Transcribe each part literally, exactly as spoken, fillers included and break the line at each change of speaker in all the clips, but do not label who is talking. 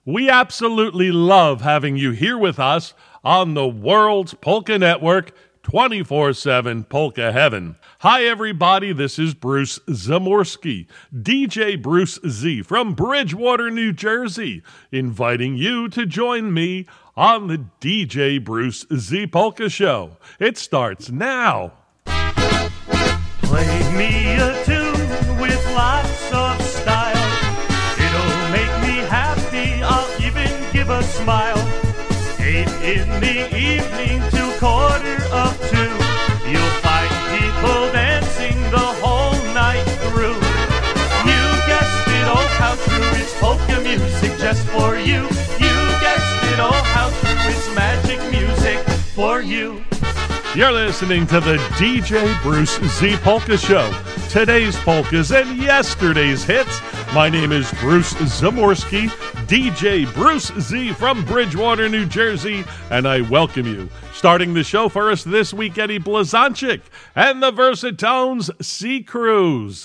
We absolutely love having you here with us on the World's Polka Network, twenty-four seven Polka Heaven. Hi, everybody. This is Bruce Zamorski, D J Bruce Z from Bridgewater, New Jersey, inviting you to join me on the D J Bruce Z Polka Show. It starts now.
Play me a tune with lots of style. It'll make me happy. I'll even give a smile. Eight in the evening to quarter of two. You'll find people dancing the whole night through. You guessed it, oh how true. It's polka music just for you. You guessed it, oh how true. It's magic music for you.
You're listening to the D J Bruce Z Polka Show. Today's polkas and yesterday's hits. My name is Bruce Zamorski, D J Bruce Z from Bridgewater, New Jersey, and I welcome you. Starting the show for us this week, Eddie Blazonczyk and the Versatones, Sea Cruise.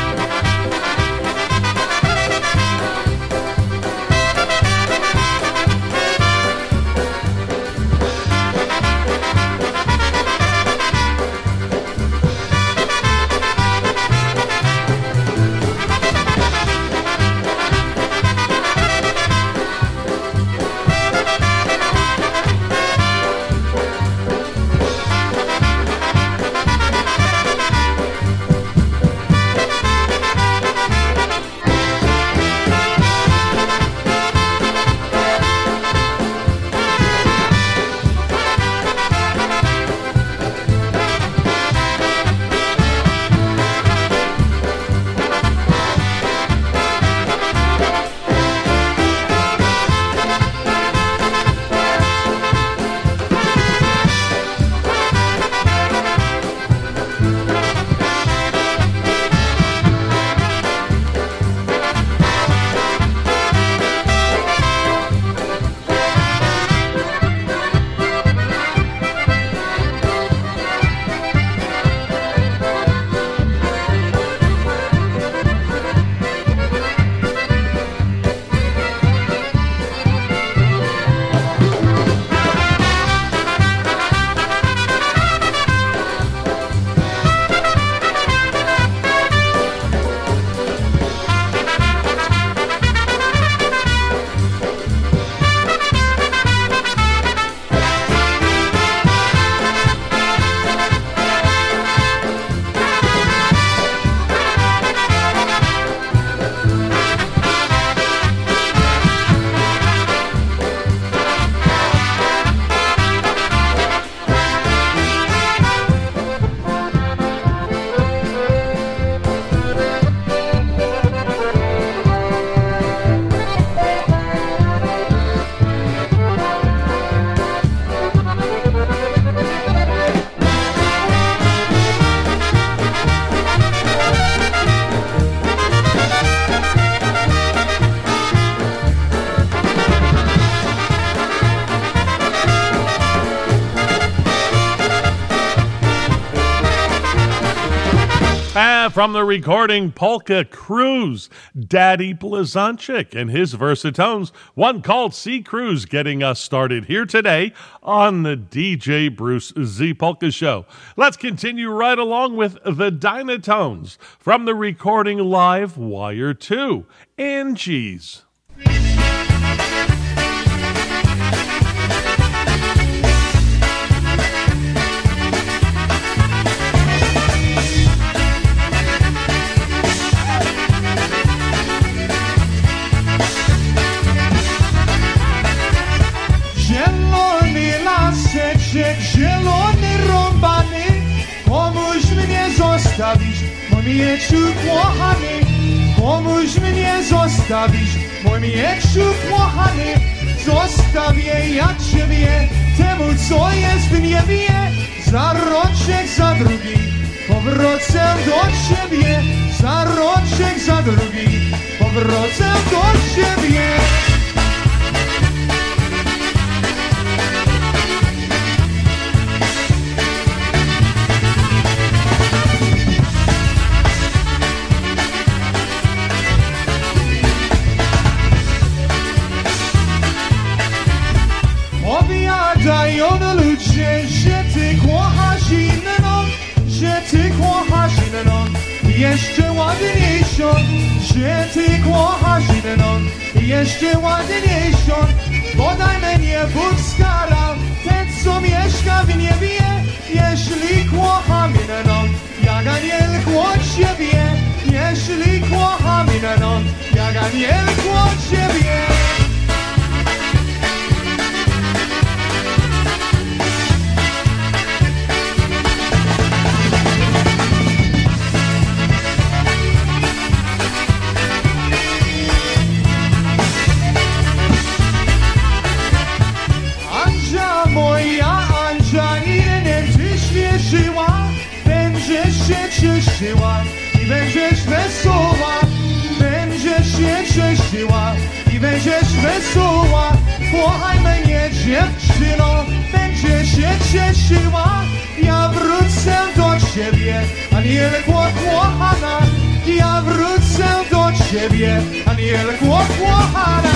From the recording Polka Cruise, Daddy Blazonczyk and his Versatones, one called Sea Cruise, getting us started here today on the D J Bruce Z Polka Show. Let's continue right along with the Dynatones from the recording Live Wire two, Angie's.
Zielony rąbany, pomóż mnie zostawić, mój mieczu kochany. Pomóż mnie zostawić, mój mieczu kochany. Zostawię ja ciebie, temu co jest w niebie. Za roczek, za drugi, powrócę do ciebie. Za roczek, za drugi, powrócę do ciebie. Ja dają ludzie, że ty kochasz inną, że ty kochasz inną, jeszcze ładniejszą, że ty kochasz inną, jeszcze ładniejszą. Podaj mnie Bóg skarał, ten co mieszka w niebie, jeśli kocham inną, jak aniel od ciebie, jeśli kocham inną, jak aniel od ciebie. Cieszyła i będziesz wesoła, będziesz się cieszyła i będziesz wesoła. Kochaj mnie dziewczyno, będziesz się cieszyła. Ja wrócę do ciebie, anielko kochana. Ja wrócę do ciebie, anielko kochana.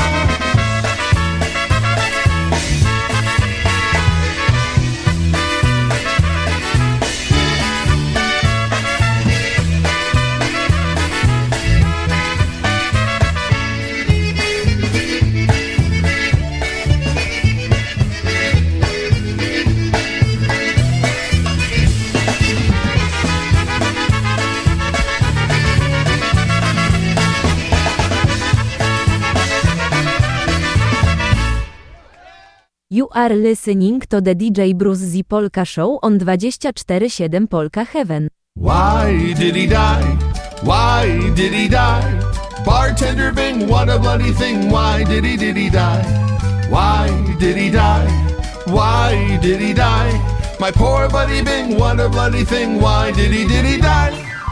You are listening to the D J Bruce Z Polka Show on twenty-four seven Polka Heaven.
Why did he die? Why did he die? Bartender Bing, what a bloody thing. Why did he, did he die? Why did he die? Why did he die? My poor buddy Bing, what a bloody thing. Why did he, did he die?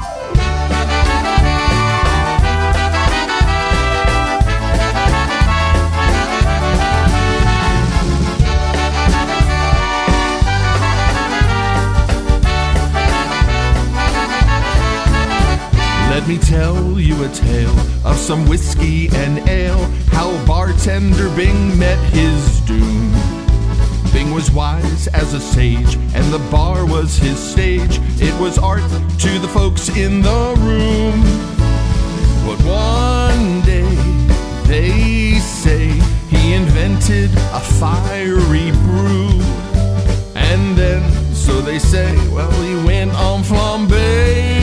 Let me tell you a tale of some whiskey and ale, how bartender Bing met his doom. Bing was wise as a sage, and the bar was his stage. It was art to the folks in the room. But one day, they say, he invented a fiery brew. And then, so they say, well, he went on flambe.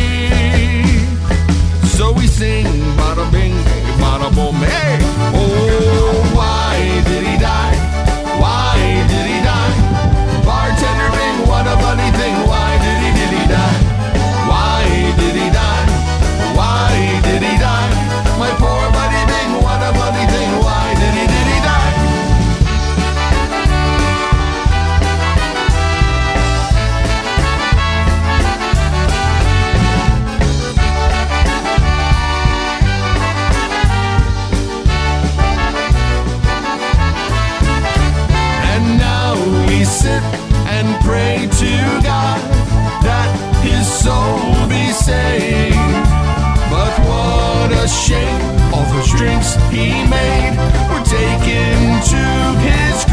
So we sing, bada bing, bada boom, hey! Oh, why did he die? Why did he die? Bartender Bing, what a bloody thing. Why did he, did he die? Why did he die? Why did he die? My poor buddy Bing, what a bloody thing. Why did he, did he die? Sit and pray to God that his soul be saved. But what a shame, all those drinks he made were taken to his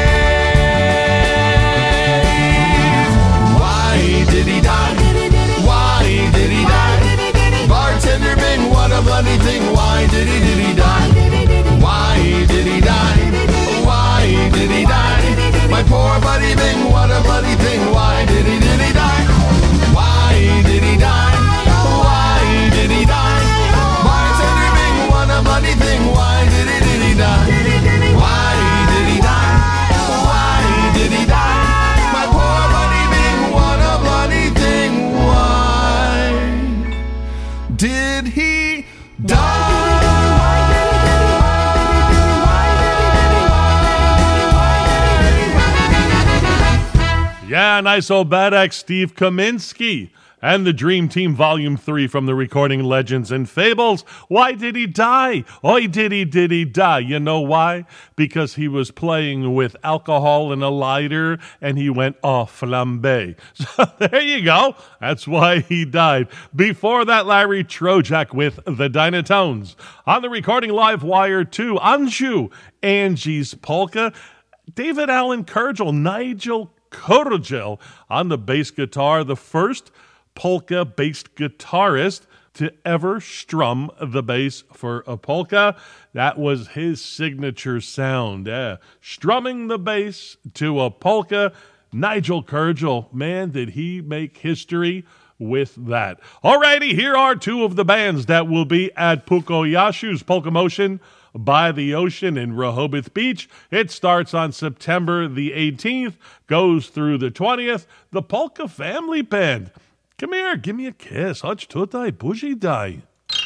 grave. Why did he die? Why did he die? Bartender Bing, what a bloody thing. Why did he, did he die? Why did he die? Why did he die? My poor buddy Bing, what a bloody thing. Why did he, did he die? Why did he die? Why did he die? Bartender Bing, what a bloody thing. Why did he, did he die? Why did he die? Why did he die? My poor buddy Bing, what a bloody thing. Why did he die?
Yeah, nice old badass Steve Kaminsky and the Dream Team Volume three from the Recording Legends and Fables. Why did he die? Oi, did he, did he die? You know why? Because he was playing with alcohol and a lighter and he went off flambe. So there you go. That's why he died. Before that, Larry Trojak with the Dynatones. On the Recording Live Wire two, Anju, Angie's Polka. David Allen Kurgel, Nigel Kurgel on the bass guitar, the first polka-based guitarist to ever strum the bass for a polka. That was his signature sound, yeah. Strumming the bass to a polka. Nigel Kurgel, man, did he make history with that. Alrighty, here are two of the bands that will be at Pukoyashu's Polka Motion by the Ocean in Rehoboth Beach. It starts on September the eighteenth, goes through the twentieth. The Polka Family Band. Come here, give me a kiss. Chodź tutaj, buzi daj.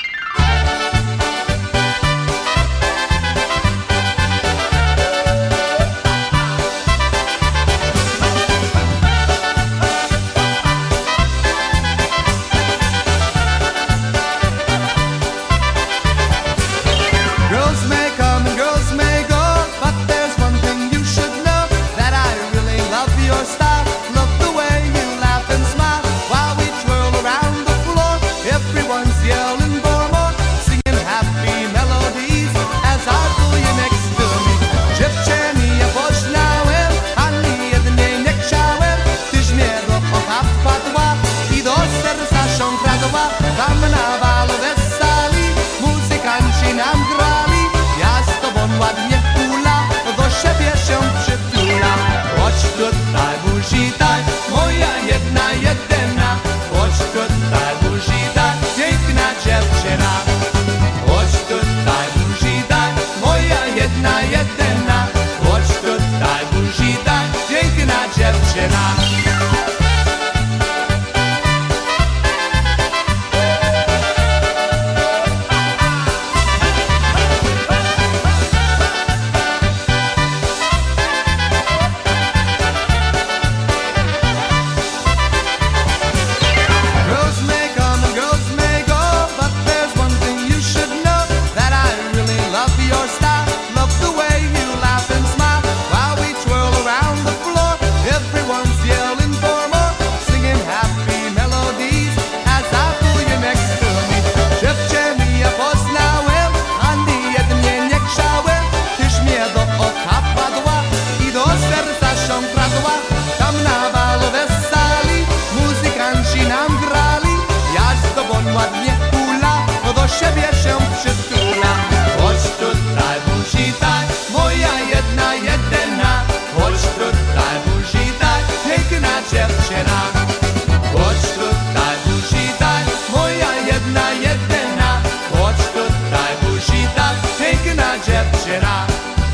Girls may come and girls may go, but there's one thing you should know, that I really love your style, love the way you laugh and smile while we twirl around the floor. Everyone's yelling for more, singing happy melodies as I pull you next to me. Dziewczenie poznałem, ani jednej nie chciałem, tyś mnie do oka wpadła i do serca się kradła. Tam na balu weseli muzykanci nam grali, ja z tobą ładnie hula, do siebie się przytula. Chodź tutaj, buzi daj, moja jedna, jedyna. Chodź tutaj, buzi daj, piękna dziewczyna. Chodź tutaj, buzi daj, moja jedna, jedyna. Chodź tutaj, buzi daj, piękna dziewczyna. Girls may come and girls may go, but there's one thing you should know, that I really love your style, love the way you laugh and smile while we twirl around the floor. Everyone's yelling for more, singing happy melodies as I pull you next to me. Dziewczenie ja poznałem, ani jednej nie chciałem, tyś mnie do oka padła i do serca się kradła. Tam na balu weseli muzykanci nam grali, ja z tobą ładnie hula, do siebie się przytula. Chodź tutaj, buzi daj, moja jedna, jedyna. Chodź tutaj, buzi daj, piękna dziewczyna. Chodź tutaj, buzi daj, moja jedna, jedyna. Chodź tutaj, buzi daj, piękna dziewczyna.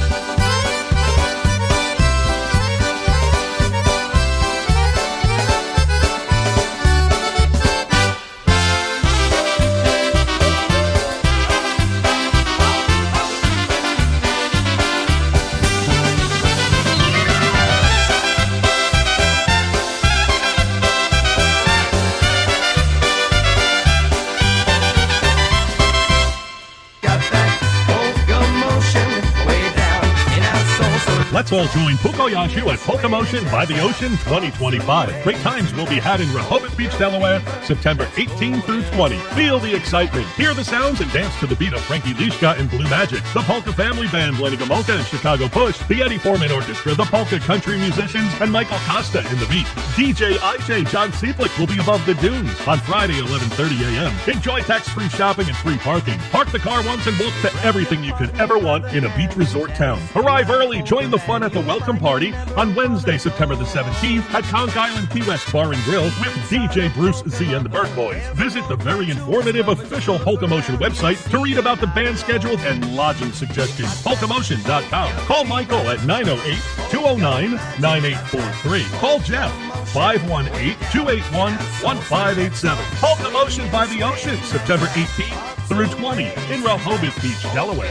Got that polka motion way down in our soul, so
Let's all join Pukoyashu at Polka Motion by the Ocean twenty twenty-five. Great times will be had in Rehoboth Beach, Delaware, September eighteenth through twentieth. Feel the excitement, hear the sounds, and dance to the beat of Frankie Lishka and Blue Magic, the Polka Family Band, Lenny Gomolka and Chicago Push, the Eddie Foreman Orchestra, the Polka Country Musicians, and Michael Costa in the beat. D J I J John Seplick will be above the dunes on Friday, eleven thirty a.m. Enjoy tax-free shopping and free parking. Park the car once and book to everything you could ever want in a beach resort town. Arrive early, join the fun at the welcome party on Wednesday, September the seventeenth at Conch Island Key West Bar and Grill with D J Bruce Z and the Bird Boys. Visit the very informative official Polka Motion website to read about the band schedule and lodging suggestions. polka motion dot com. Call Michael at nine oh eight, two oh nine, nine eight four three. Call Jeff, five one eight, two eight one, one five eight seven. Polka Motion by the Ocean, September eighteenth through twentieth in Rehoboth Beach, Delaware.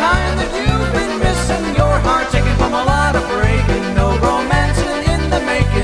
You've been missing your heart, taken from a lot of breaking, no romancing in the making.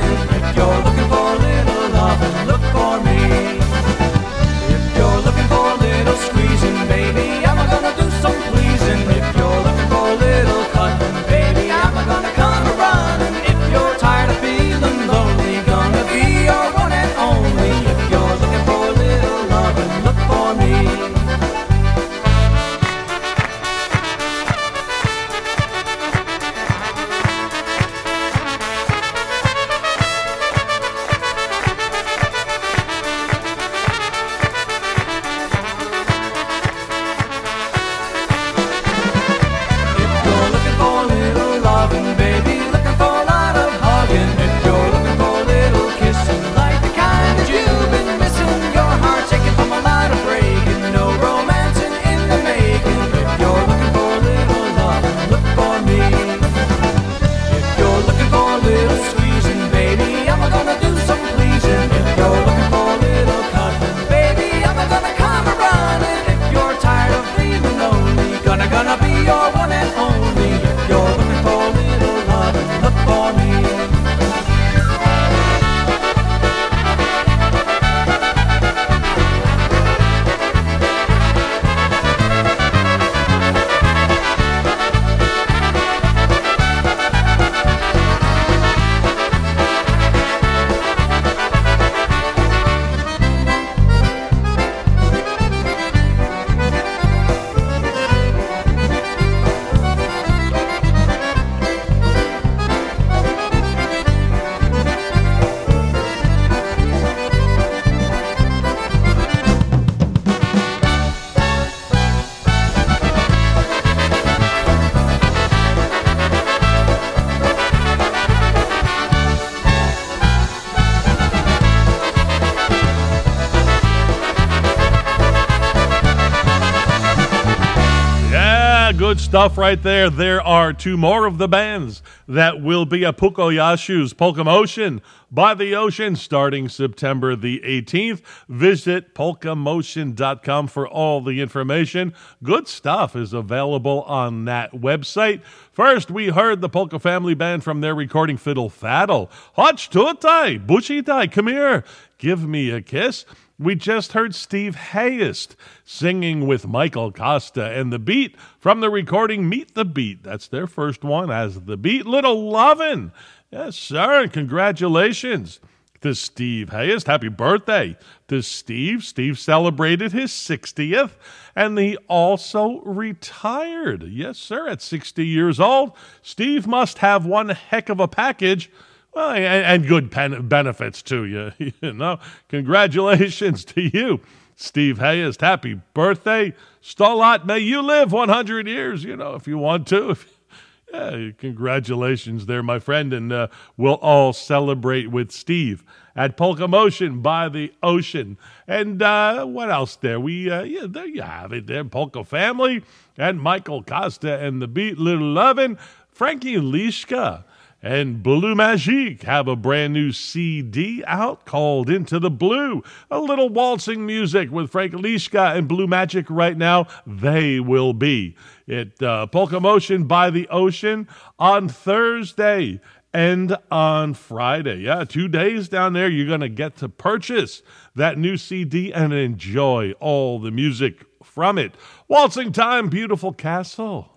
good stuff right there. There are two more of the bands that will be at Pukoyashu's Polka Motion by the Ocean starting September the eighteenth. Visit polka motion dot com for all the information. Good stuff is available on that website. First, we heard the Polka Family Band from their recording Fiddle Faddle. Chodź tutaj, Buchitai, come here, give me a kiss. We just heard Steve Hayest singing with Michael Costa and The Beat from the recording Meet the Beat. That's their first one as The Beat. Little Lovin'. Yes, sir, and congratulations to Steve Hayest. Happy birthday to Steve. Steve celebrated his sixtieth, and he also retired. Yes, sir, at sixty years old. Steve must have one heck of a package. Well, and, and good pen, benefits to you, you know. Congratulations to you, Steve Hayest. Happy birthday. Stolat, may you live one hundred years, you know, if you want to. If, yeah, congratulations there, my friend. And uh, we'll all celebrate with Steve at Polka Motion by the Ocean. And uh, what else there? We uh, yeah, there you have it there. Polka Family and Michael Costa and The Beat, Little Lovin'. Frankie Lishka and Blue Magique have a brand new C D out called Into the Blue. A little waltzing music with Frank Lishka and Blue Magic right now. They will be at uh, Polka Motion by the Ocean on Thursday and on Friday. Yeah, two days down there. You're going to get to purchase that new C D and enjoy all the music from it. Waltzing time, Beautiful Castle.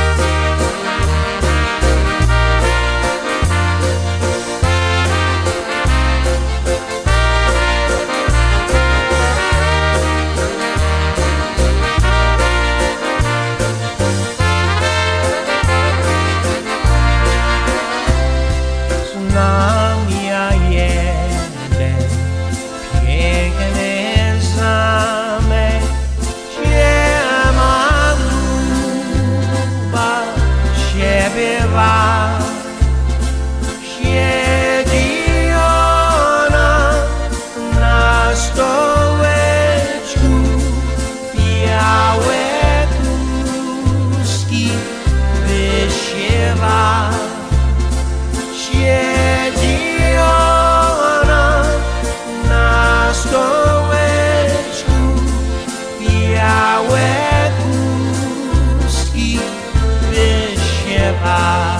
Znam ja jeden piękny zamek, gdzie maluba śpiewa. Siedzi ona na stołeczku, białe kluski wysiewa. Siedzi ona na stołeczku, białe chustki wysiewa.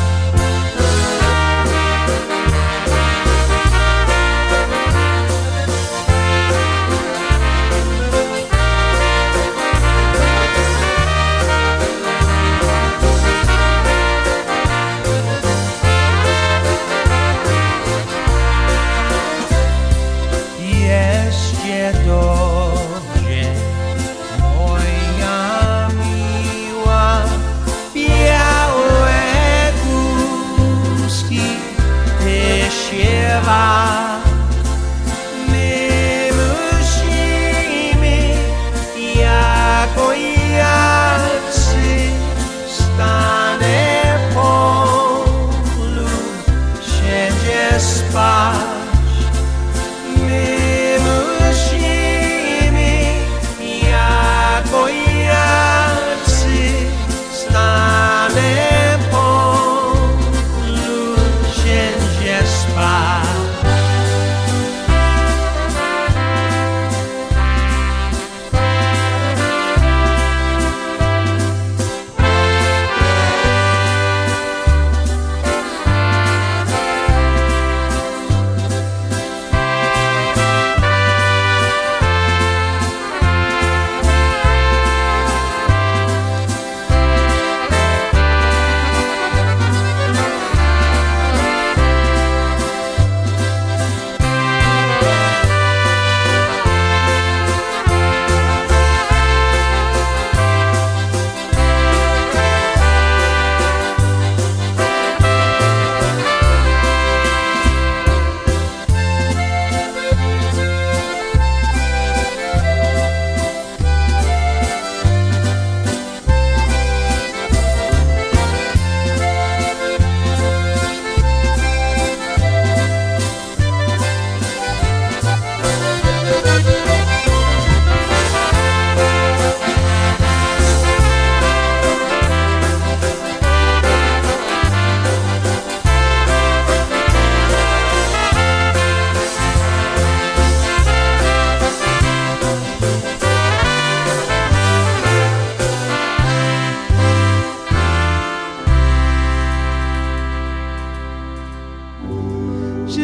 My musimy jako jacy stanę polu wszędzie spać. My musimy jako jacy stanę polu wszędzie spać.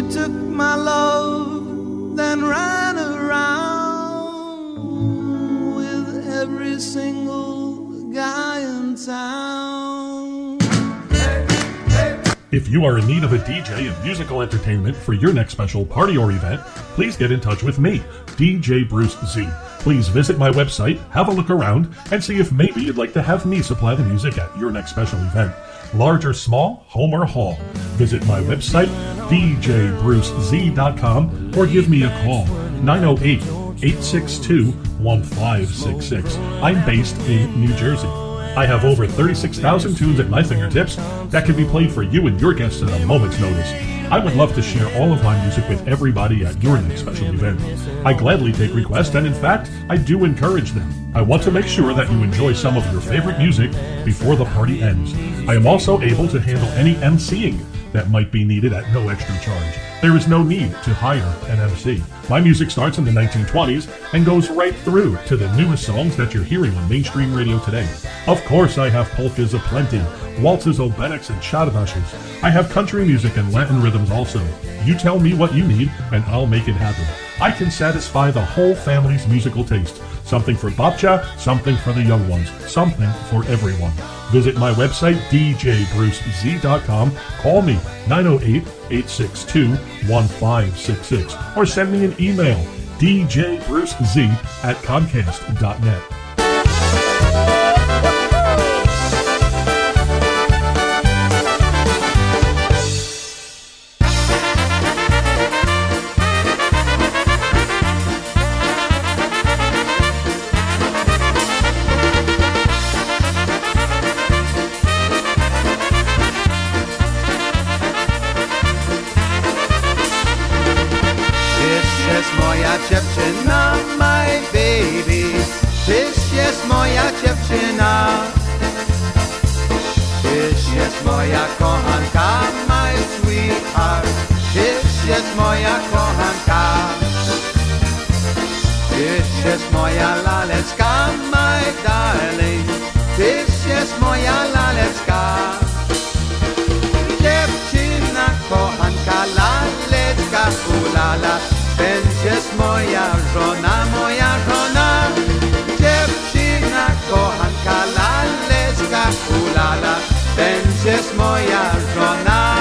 took my love, then ran around with every single guy in town.
If you are in need of a D J and musical entertainment for your next special party or event, please get in touch with me, D J Bruce Z. Please visit my website, have a look around, and see if maybe you'd like to have me supply the music at your next special event. Large or small, home or hall. Visit my website, d j bruce z dot com, or give me a call, nine oh eight, eight six two, one five six six. I'm based in New Jersey. I have over thirty-six thousand tunes at my fingertips that can be played for you and your guests at a moment's notice. I would love to share all of my music with everybody at your next special event. I gladly take requests, and in fact, I do encourage them. I want to make sure that you enjoy some of your favorite music before the party ends. I am also able to handle any emceeing that might be needed at no extra charge. There is no need to hire an M C. My music starts in the nineteen twenties and goes right through to the newest songs that you're hearing on mainstream radio today. Of course, I have polkas aplenty, waltzes, obereks, and chadavashes. I have country music and Latin rhythms also. You tell me what you need, and I'll make it happen. I can satisfy the whole family's musical taste. Something for babcha, something for the young ones, something for everyone. Visit my website, d j bruce z dot com, call me, nine oh eight, eight six two, one five six six, or send me an email, d j bruce z at comcast dot net.
Dziewczyna, my baby, tyś jest moja dziewczyna. Tyś jest moja kochanka, my sweetheart. Tyś jest moja kochanka. Tyś jest moja laleczka, my darling. Tyś jest moja laleczka. Dziewczyna, kochanka, laleczka, ulala. Będziesz moja żona, moja żona. Dziewczyna, kochanka, laleczka, ulala. Będziesz moja żona.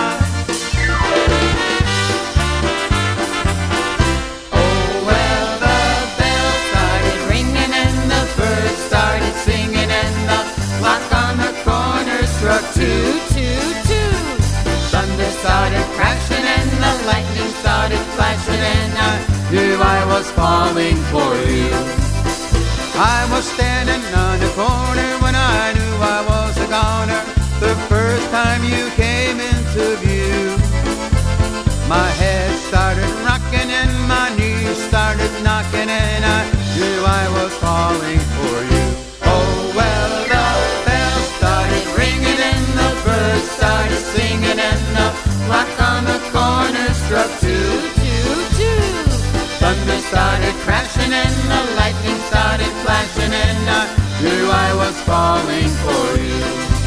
Oh, well, the bells started ringing and the birds started singing and the clock on the corner struck two, two, two. Thunder started crashing and the lightning started flashing and I knew I was falling for you. I was standing on the corner when I knew I was a goner. The first time you came into view, my head started rocking and my knees started knocking and I knew I was falling for you. Oh well, the bells started ringing and the birds started singing and the clock on the corner struck two, two, two. Thunder started crashing and the lightning started flashing and I knew I was falling for you.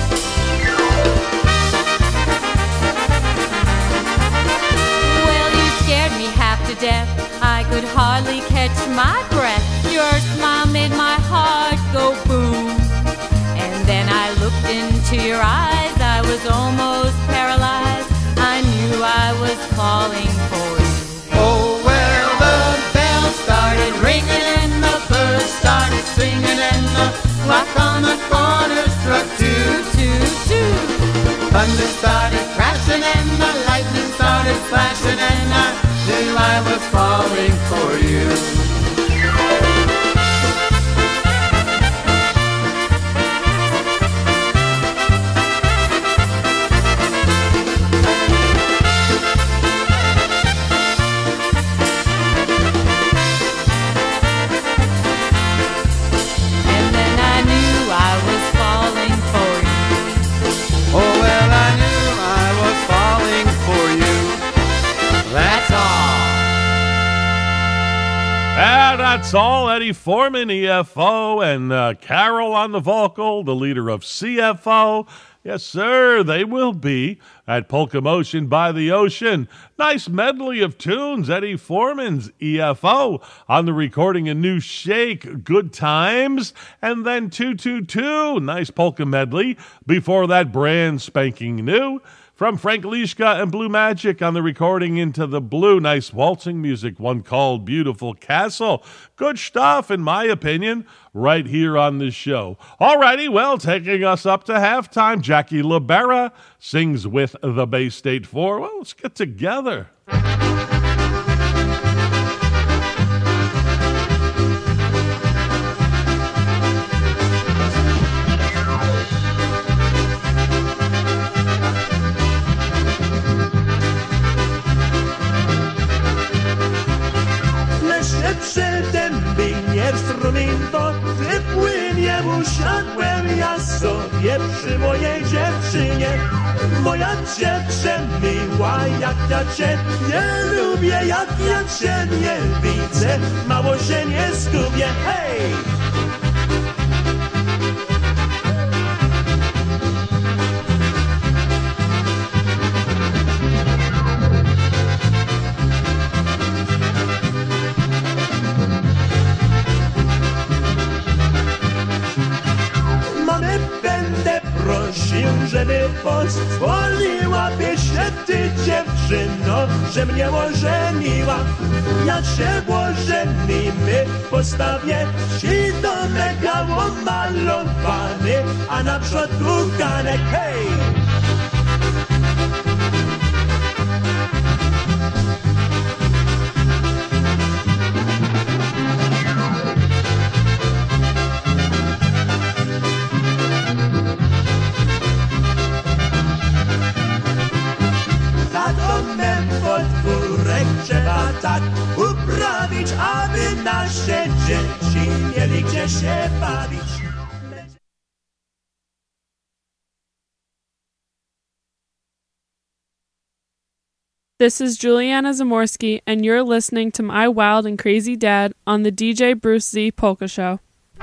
Well, you scared me half to death. I could hardly catch my breath. Your smile made my heart go boom. And then I looked into your eyes. I was almost paralyzed. I knew I was calling for you.
Oh well, the bells started ringing and the birds started singing and the clock on the corner struck two, two, two. Thunder started crashing and the lightning started flashing and I knew I was falling for you.
That's all. Eddie Foreman, E F O, and uh, Carol on the vocal, the leader of C F O. Yes, sir, they will be at Polka Motion by the Ocean. Nice medley of tunes. Eddie Foreman's E F O on the recording, a new shake, Good Times, and then two two two. Nice polka medley. Before that, brand spanking new from Frank Lischka and Blue Magic on the recording, Into the Blue. Nice waltzing music, one called Beautiful Castle. Good stuff, in my opinion, right here on this show. Alrighty, well, taking us up to halftime, Jackie Libera sings with the Bay State Four. Well, let's get together.
Dęby nie wstrumino, wypłynie usiadłem ja sobie przy mojej dziewczynie. Moja dziewczyna miła, jak ja cię nie lubię, jak ja cię nie widzę, mało się nie zgubię, hej! Żeby pozwoliłaby się ty, dziewczyno, że mnie ożeniła. Jak się ożenimy, postawię ci domek omalowany, a na przodku ganek, hej! Trzeba tak uprawić, aby nasze dzieci mieli gdzie się bawić.
This is Juliana Zamorski, and you're listening to My Wild and Crazy Dad on the D J Bruce Z Polka Show.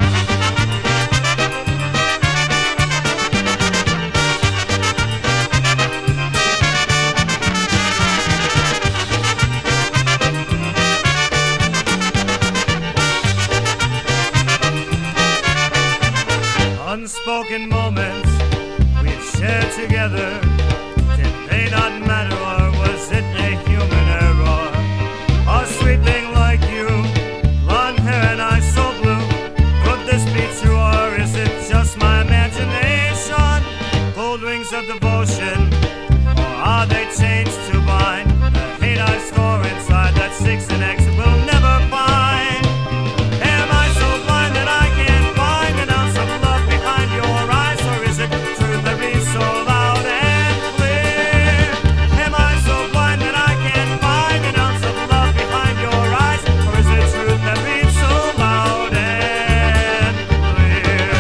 Unspoken moments we've shared together, did they not matter, or was it a human error? A sweet thing like you, blonde hair and eyes so blue, could this be true, or is it just my imagination? Gold rings of devotion, or are they changed to bind the hate I store inside that six and X will never find? Am I so blind that I can't find an ounce of love behind your eyes, or is it true that reads so loud and clear? Am I so blind that I can't find an ounce of love behind your eyes, or is it true that reads so loud and clear?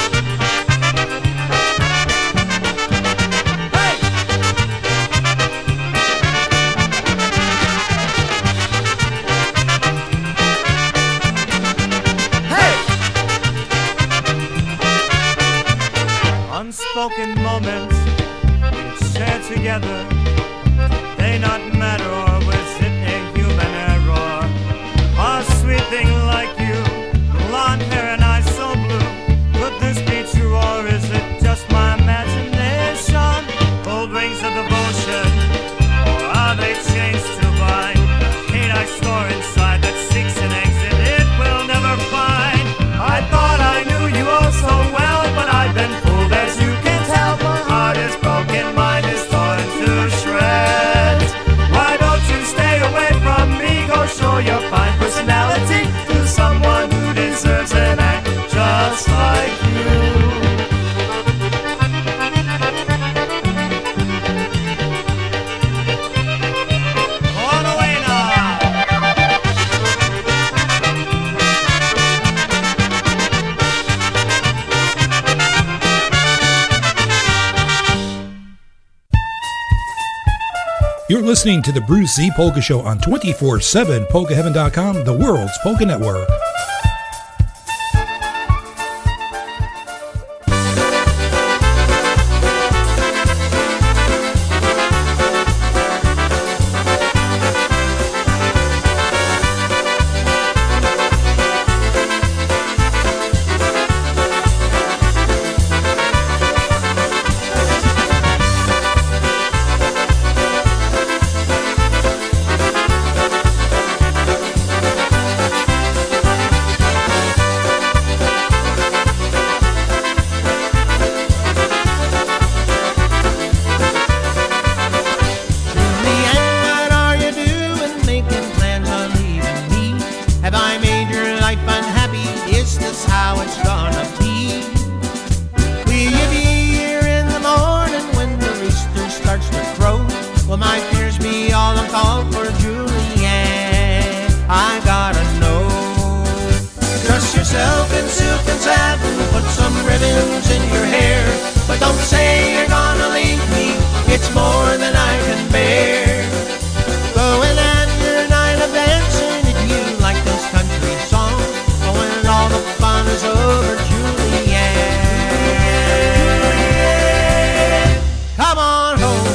Hey! Hey! Unspoken moments we've shared together, did they not matter, or was it a human error? A sweet thing like you, blonde hair and eyes so blue, could this be true, or is it just my imagination? Gold rings of devotion, or are they changed to bind the hate I store inside that seeks an exit it will never find? I thought I knew you all so well, but I've been fooled, as you can tell. My heart is broken, mine is torn to shreds. Why don't you stay away from me? Go show your fine personality to someone who deserves an act just like you. On away now.
You're listening to the Bruce Z Polka Show on twenty-four seven polka heaven dot com, the world's polka network.
this how it's gonna be. Will you be here in the morning when the rooster starts to crow? Will my fears be all uncalled for, Julianne? I gotta know. Dress yourself in silk and satin, put some ribbons in your hair, but don't say you're gonna leave me, it's more than I can bear. Going at your night of dancing, if you like those country songs, but when all the fun is over, Julianne, come on home.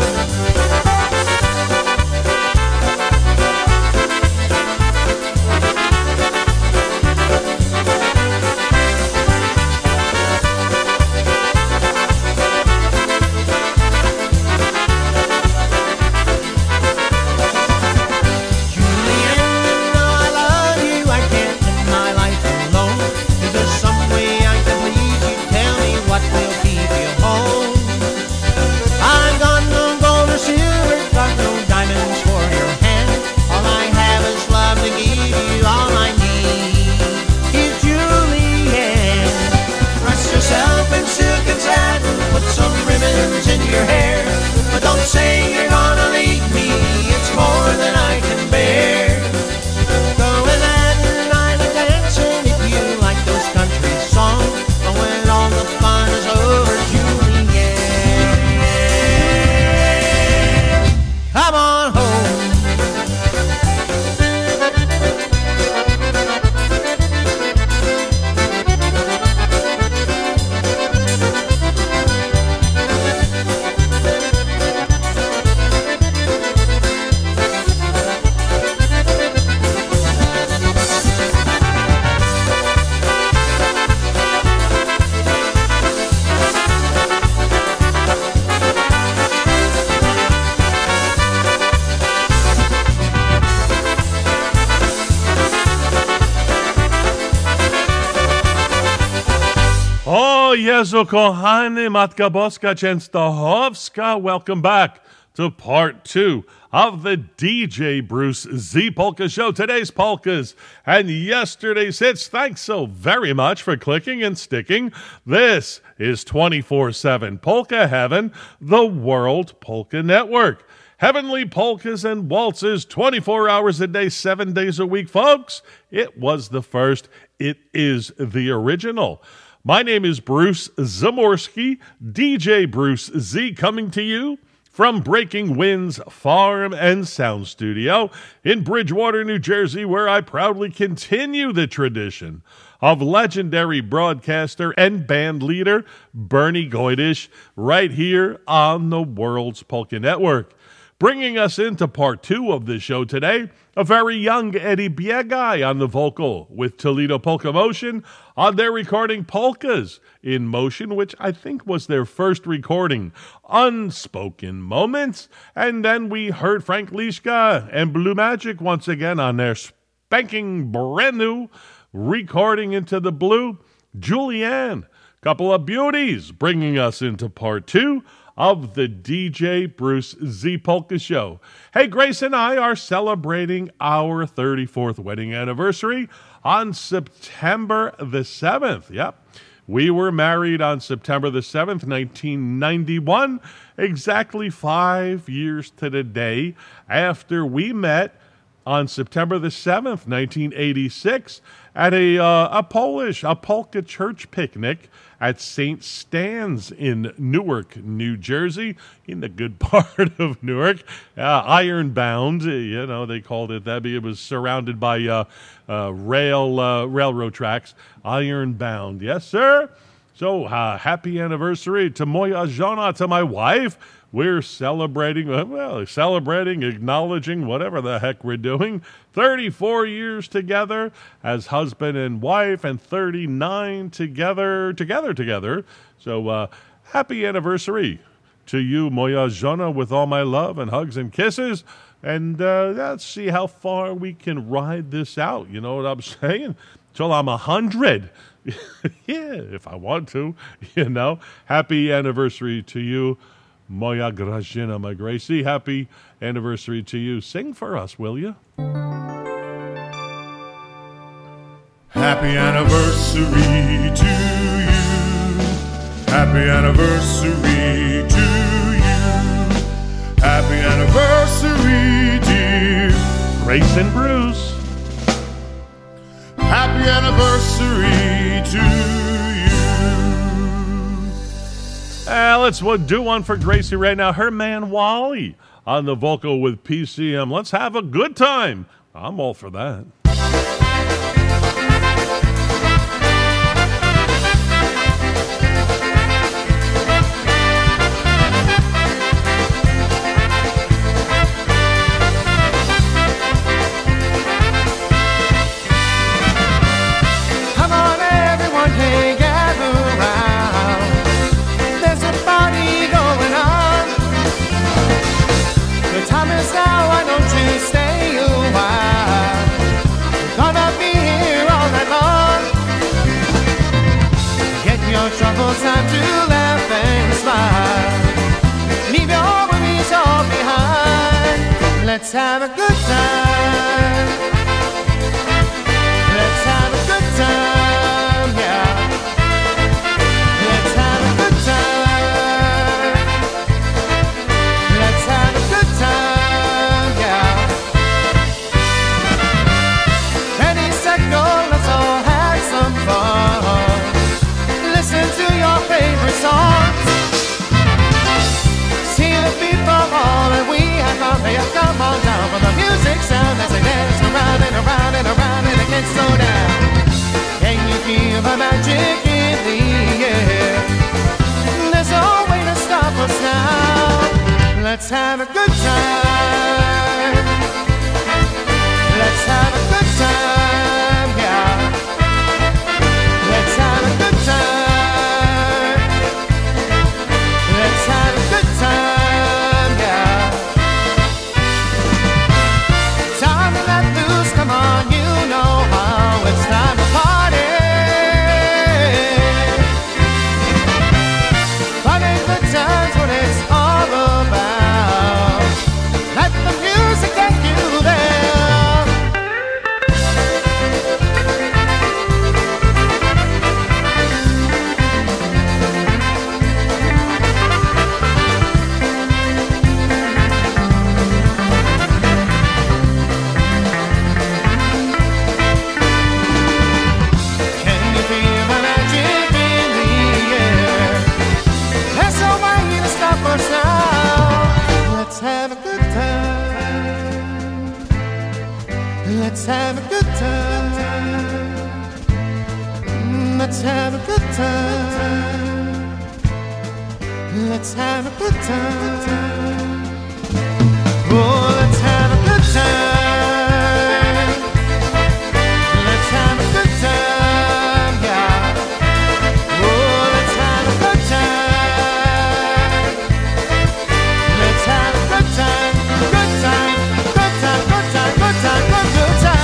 In your hair, but don't say you're gonna leave me, it's more than I can bear. Going at your night of dancing, if you like those country songs, but when all the fun is over, Julianne, come on home.
Jezu kochany, Matka Boska Częstochowska. Welcome back to part two of the D J Bruce Z Polka Show. Today's polkas and yesterday's hits. Thanks so very much for clicking and sticking. This is twenty-four seven Polka Heaven, the World Polka Network. Heavenly polkas and waltzes twenty-four hours a day, seven days a week, folks. It was the first. It is the original. My name is Bruce Zamorsky, D J Bruce Z, coming to you from Breaking Winds Farm and Sound Studio in Bridgewater, New Jersey, where I proudly continue the tradition of legendary broadcaster and band leader Bernie Goydish right here on the World's Polka Network. Bringing us into part two of the show today, a very young Eddie Biegaj on the vocal with Toledo Polka Motion on their recording Polkas in Motion, which I think was their first recording, Unspoken Moments. And then we heard Frank Lischka and Blue Magic once again on their spanking brand new recording Into the Blue, Julianne. Couple of beauties bringing us into part two of the D J Bruce Z Polka Show. Hey, Grace and I are celebrating our thirty-fourth wedding anniversary on September the seventh. Yep, we were married on September the seventh, nineteen ninety-one, exactly five years to the day after we met on September the seventh, nineteen eighty-six, at a, uh, a Polish, a polka church picnic at Saint Stan's in Newark, New Jersey, in the good part of Newark. Uh, ironbound, you know, they called it that. It was surrounded by uh, uh, rail uh, railroad tracks. Ironbound, yes, sir. So, uh, happy anniversary to moja żona, to my wife. We're celebrating, well, celebrating, acknowledging, whatever the heck we're doing. thirty-four years together as husband and wife, and thirty-nine together, together, together. So, uh, happy anniversary to you, moja żona, with all my love and hugs and kisses. And uh, let's see how far we can ride this out. You know what I'm saying? Till I'm a hundred. Yeah, if I want to, you know. Happy anniversary to you, moja Grażyna, my Gracie. Happy anniversary to you. Sing for us, will you?
Happy anniversary to you. Happy anniversary to you. Happy anniversary, dear
Grace and Bruce.
Happy anniversary to you.
Uh, let's do one for Gracie right now. Her man Wally on the vocal with P C M. Let's have a good time. I'm all for that.
Troubles, time to laugh and smile. Leave your worries all behind. Let's have a good time. Let's have a good time, yeah. Let's have a good time. Let's have a good time, yeah. Ready, set, go, let's all have some fun. Listen to your favorite songs. See the people all that we have found. They have come on down for the music sound as they dance around and around and around and it can't slow down. Can you feel the magic in the air? There's no way to stop us now. Let's have a good time. Let's have a good time, yeah. Let's have a good time. Let's have a good time. Let's have a good time. Let's have a good time. Oh, let's have a good time. Let's have a good time, yeah. Oh, let's have a good time. Let's have a good time, good time, good time, good time, good time, good, good time.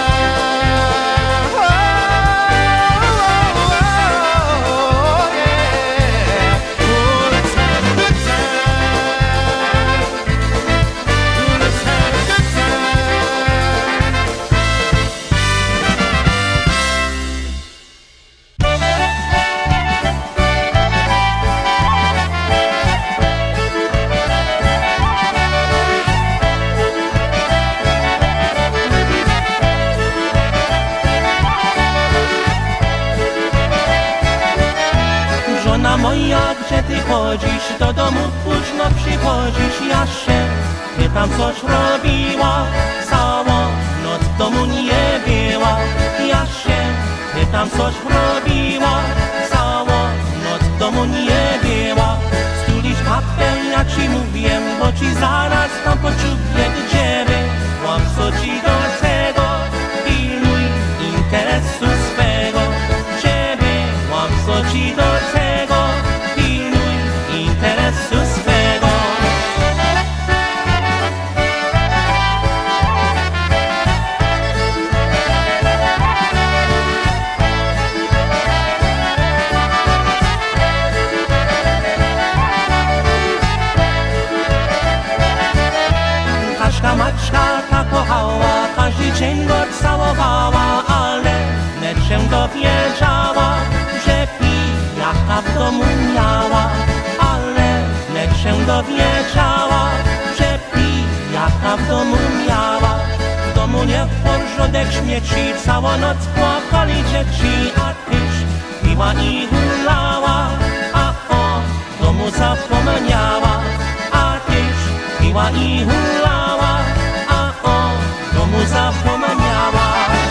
Moja, gdzie ty chodzisz, do domu późno przychodzisz, ja się pytam, coś robiła, całą noc w domu nie była, ja się pytam, coś robiła, całą noc w domu nie była, stulisz papel, ja ci mówię, bo ci zaraz tam poczuję, gdzie byłam, co ci do tego, pilnuj interesu swego, gdzie byłam, co ci do tego, interesu swego. Maćka ta kochała, każdy dzień go całowała, ale wnet się wiedziała, że pijaka w domu miała, ale lecz się dowiedziała, że pijaka w domu miała. W domu nie porządek śmieci, całą noc płakali dzieci, a tyś piła i hulała, a o domu zapomniała, a tyś piła i hulała, a o domu zapomniała.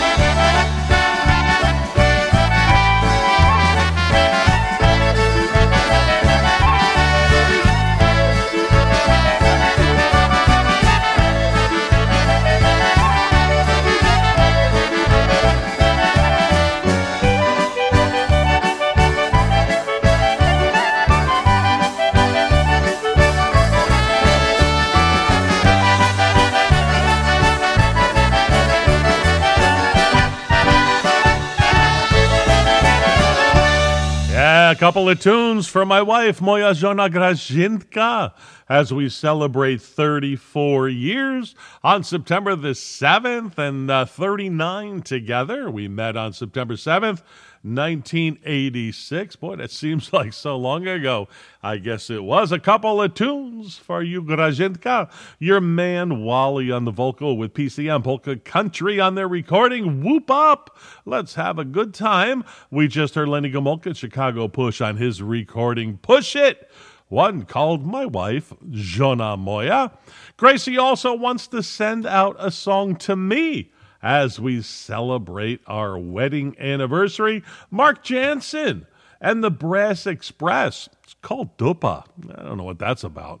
A couple of tunes for my wife, Moja Żona Grażynka, as we celebrate thirty-four years on September the seventh, and uh, thirty-nine together. We met on September seventh, nineteen eighty-six. Boy, that seems like so long ago. I guess it was. A couple of tunes for you, Grażynka. Your man, Wally, on the vocal with P C M Polka Country on their recording. Whoop up! Let's have a good time. We just heard Lenny Gomulka, Chicago Push, on his recording Push It. One called My Wife, Żona Moja. Gracie also wants to send out a song to me as we celebrate our wedding anniversary. Mark Jansen and the Brass Express. It's called Dupa. I don't know what that's about.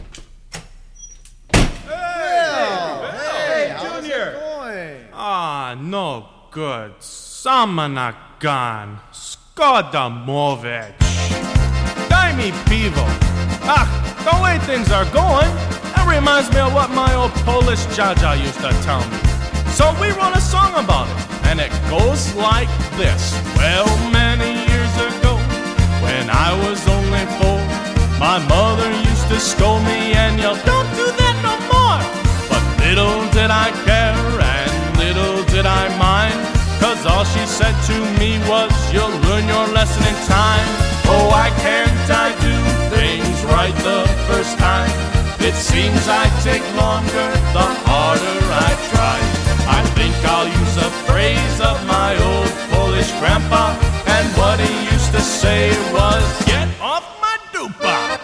Hey, Junior! Ah, no good. Samanagan. Skodamovich. Daj mi pivo. Ah, the way things are going, that reminds me of what my old Polish Jaja used to tell me. So we wrote a song about it, and it goes like this. Well, many years ago, when I was only four, my mother used to scold me and yell, don't do that no more. But little did I care and little did I mind, cause all she said to me was, you'll learn your lesson in time. Oh, why can't I do things right the first time? It seems I take longer the harder I try. I think I'll use a phrase of my old Polish grandpa, and what he used to say was, get off my dupa.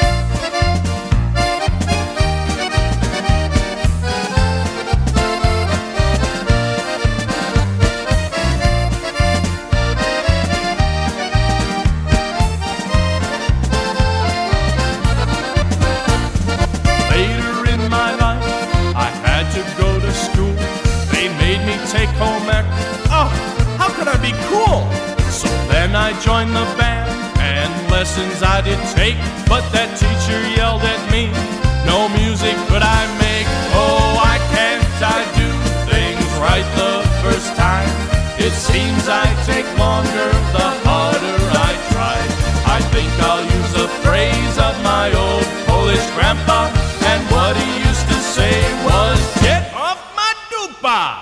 Later in my life, I had to go to school. They made me take home ec. Oh, how could I be cool? So then I joined the band, and lessons I did take, but that teacher yelled at me, no music could I make. Oh, why can't I do things right the first time? It seems I take longer the harder I try. I think I'll use a phrase of my old Polish grandpa, and what he used to say was, get off my dupa.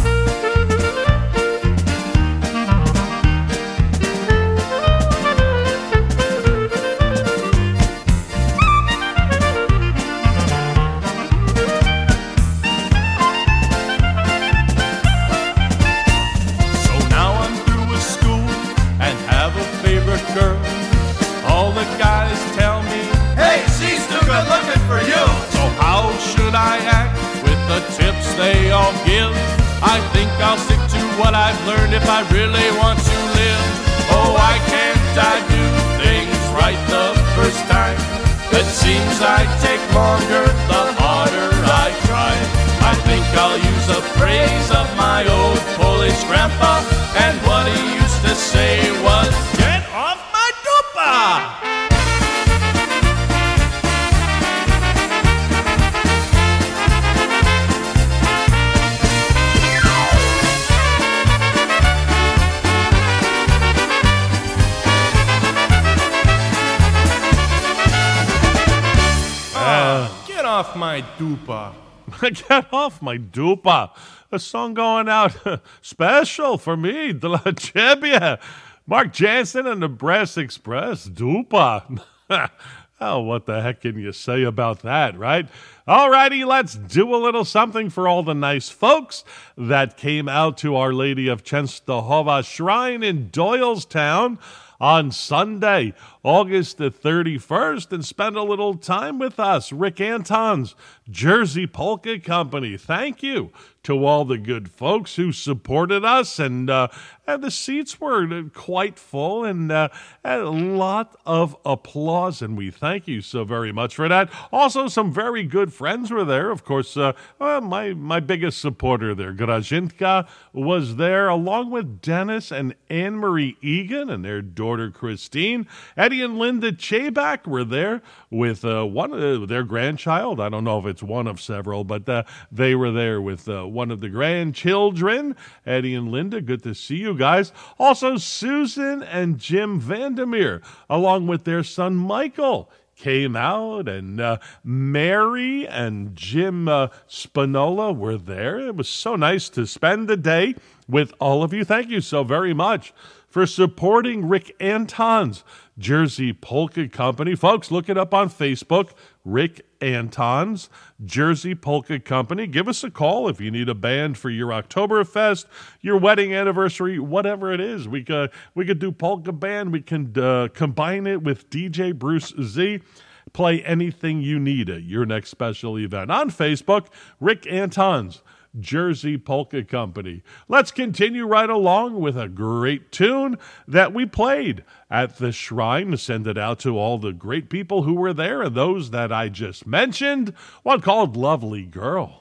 Girl. All the guys tell me, hey, she's too good looking for you. So how should I act with the tips they all give? I think I'll stick to what I've learned if I really want to live. Oh, why can't I do things right the first time? It seems I take longer the harder I try. I think I'll use a phrase of my old Polish grandpa, and what he used to say was, get off my dupa! Uh, get off my dupa.
Get off my dupa. A song going out special for me, Dla Ciebie. Mark Jansen and the Brass Express, dupa. Oh, what the heck can you say about that, right? All righty, let's do a little something for all the nice folks that came out to Our Lady of Częstochowa Shrine in Doylestown on Sunday, August the thirty-first, and spend a little time with us. Rick Anton's Jersey Polka Company. Thank you to all the good folks who supported us, and uh, and the seats were quite full, and, uh, and a lot of applause, and we thank you so very much for that. Also, some very good friends were there. Of course, uh, well, my, my biggest supporter there, Grażynka, was there, along with Dennis and Anne-Marie Egan and their daughter Christine. Eddie and Linda Chayback were there with uh, one of their grandchild. I don't know if it's one of several, but uh, they were there with uh, one of the grandchildren. Eddie and Linda, good to see you guys. Also, Susan and Jim Vandermeer, along with their son Michael, came out, and uh, Mary and Jim uh, Spinola were there. It was so nice to spend the day with all of you. Thank you so very much for supporting Rick Anton's Jersey Polka Company. Folks, look it up on Facebook, Rick Anton's Jersey Polka Company. Give us a call if you need a band for your Oktoberfest, your wedding anniversary, whatever it is. We could, we could do polka band. We can uh, combine it with D J Bruce Z. Play anything you need at your next special event. On Facebook, Rick Anton's Jersey Polka Company. Let's continue right along with a great tune that we played at the shrine. Send it out to all the great people who were there and those that I just mentioned. One called Lovely Girl.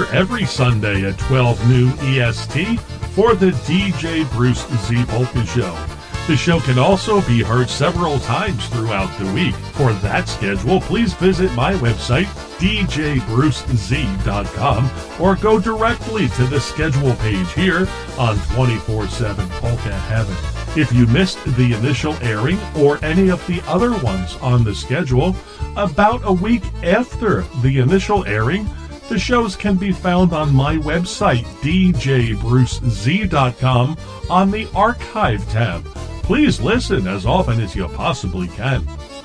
every Sunday at twelve noon E S T for the D J Bruce Z Polka Show. The show can also be heard several times throughout the week. For that schedule, please visit my website, d j bruce z dot com, or go directly to the schedule page here on twenty-four seven Polka Heaven. If you missed the initial airing or any of the other ones on the schedule, about a week after the initial airing, the shows can be found on my website, d j bruce z dot com, on the Archive tab. Please listen as often as you possibly can.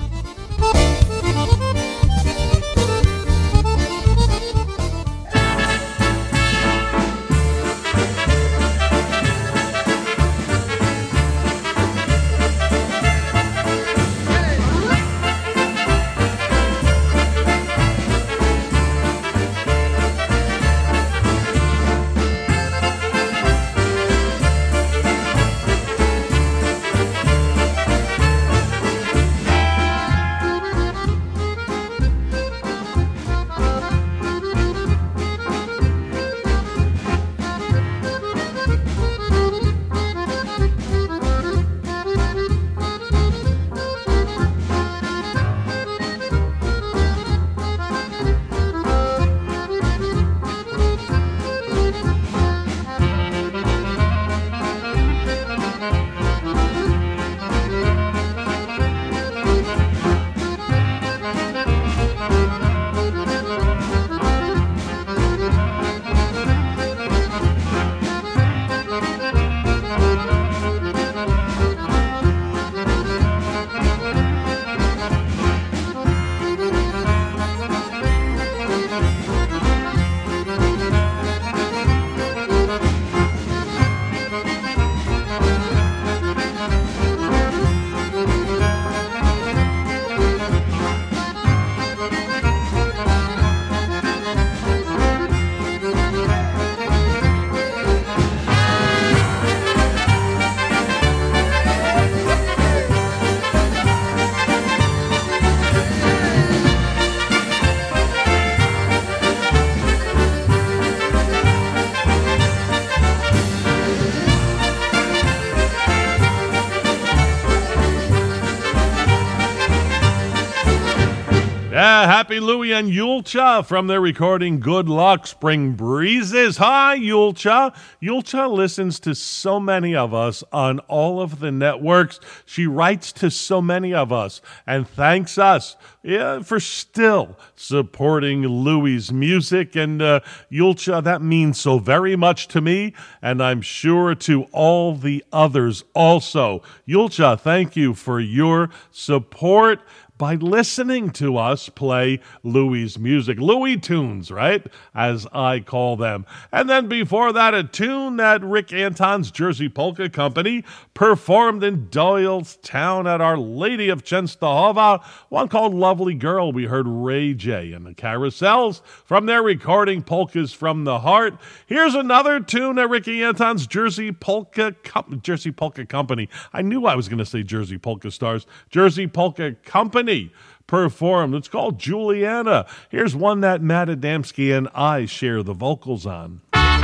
Yeah, Happy Louie and Yulcha from their recording Good Luck Spring Breezes. Hi, Yulcha. Yulcha listens to so many of us on all of the networks. She writes to so many of us and thanks us yeah, for still supporting Louie's music. And uh, Yulcha, that means so very much to me, and I'm sure to all the others also. Yulcha, thank you for your support by listening to us play Louie's music. Louie tunes, right? As I call them. And then before that, a tune that Rick Anton's Jersey Polka Company performed in Doylestown at Our Lady of Częstochowa. One called Lovely Girl. We heard Ray J and the Carousels from their recording Polkas from the Heart. Here's another tune at Ricky Anton's Jersey Polka Com- Jersey Polka Company. I knew I was going to say Jersey Polka Stars. Jersey Polka Company performed. It's called Juliana. Here's one that Matt Adamski and I share the vocals on.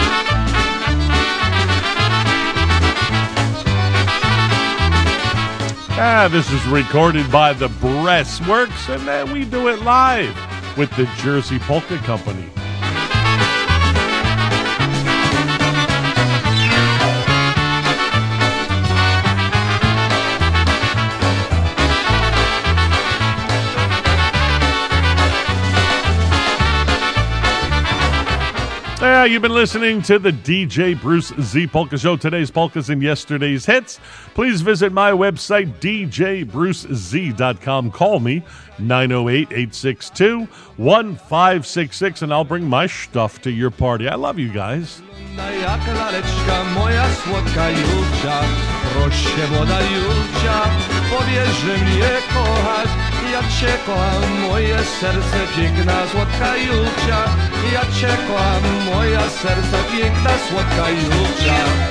Ah, this is recorded by the Breastworks, and then we do it live with the Jersey Polka Company. Yeah, you've been listening to the D J Bruce Z Polka Show. Today's polkas and yesterday's hits. Please visit my website, d j bruce z dot com. Call me, nine oh eight, eight six two, one five six six, and I'll bring my stuff to your party. I love you guys.
Jak laleczka, moja słodka Julcia, proszę młoda Julcia, powiedz, że mnie kochasz. Ja cię kocham, moje serce piękna, słodka Julcia. Ja cię kocham, moja serce piękna, słodka Julcia.